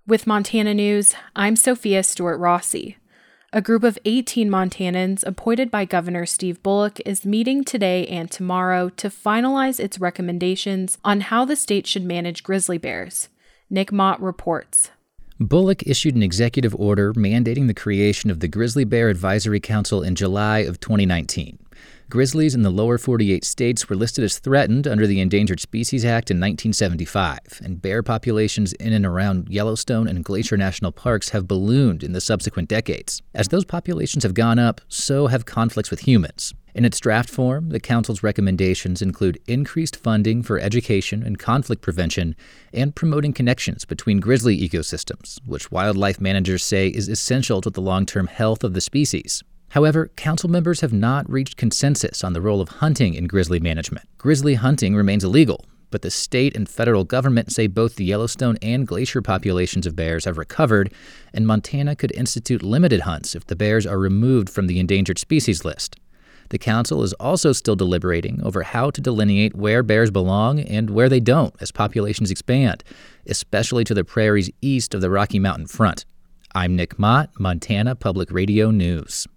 With Montana News, I'm Sophia Stewart-Rossi. A group of 18 Montanans appointed by Governor Steve Bullock is meeting today and tomorrow to finalize its recommendations on how the state should manage grizzly bears. Nick Mott reports. Bullock issued an executive order mandating the creation of the Grizzly Bear Advisory Council in July of 2019. Grizzlies in the lower 48 states were listed as threatened under the Endangered Species Act in 1975, and bear populations in and around Yellowstone and Glacier National Parks have ballooned in the subsequent decades. As those populations have gone up, so have conflicts with humans. In its draft form, the Council's recommendations include increased funding for education and conflict prevention and promoting connections between grizzly ecosystems, which wildlife managers say is essential to the long-term health of the species. However, council members have not reached consensus on the role of hunting in grizzly management. Grizzly hunting remains illegal, but the state and federal government say both the Yellowstone and Glacier populations of bears have recovered, and Montana could institute limited hunts if the bears are removed from the endangered species list. The council is also still deliberating over how to delineate where bears belong and where they don't as populations expand, especially to the prairies east of the Rocky Mountain front. I'm Nick Mott, Montana Public Radio News.